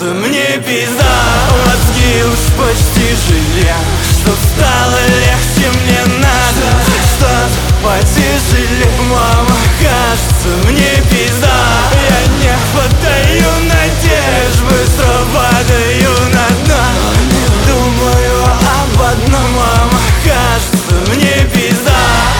кажется, мне пизда. Мозги уж почти желез, чтоб стало легче, мне надо что-то потяжелее. Мама, кажется, мне пизда. Я не хватаю надежд, быстро падаю на дно. Не думаю об одном, мама, кажется, мне пизда.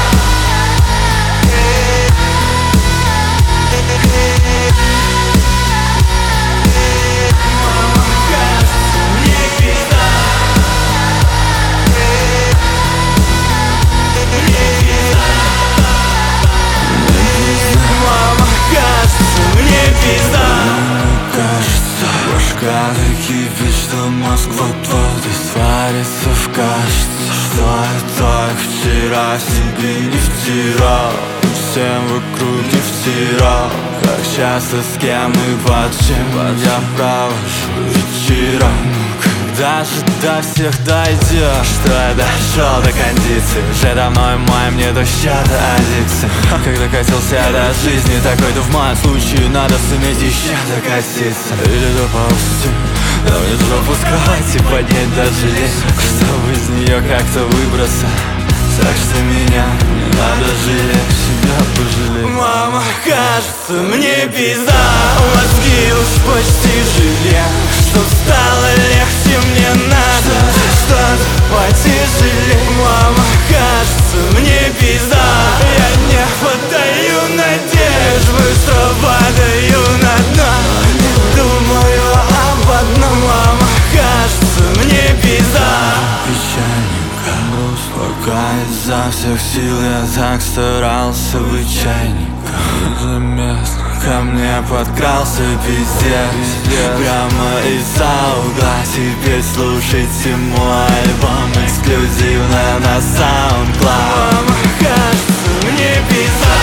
Кипит, что мозг вот-вот испарится в кажется, что я так вчера себе не втирал, всем вокруг не втирал. Как часто, с кем и под чем я провожу вечера. Когда же до всех дойдешь, что я дошел до кондиции. Уже давно и мой мне до счета аддикции. Когда катился я до жизни такой, то в моем случае надо суметь еще докатиться. Или доползти, но мне жопу скрывать и поднять даже лень, чтобы из нее как-то выбраться. Так что меня не надо жалеть, себя пожалеть. Мама, кажется, мне пизда. Мозги уж почти желез, чтоб стало легче, мне надо что-то потяжелее. Мама, кажется, мне пизда. Я не хватаю надежд, быстро падаю на дно. Не думаю об одном, мама, кажется, мне пизда. Печальненько, грустно, пока изо всех сил я так старался быть чайником. Незаметно ко мне подкрался пиздец, прямо из-за угла. Теперь слушайте мой альбом эксклюзивно на SoundCloud. Мама, кажется, мне пизда.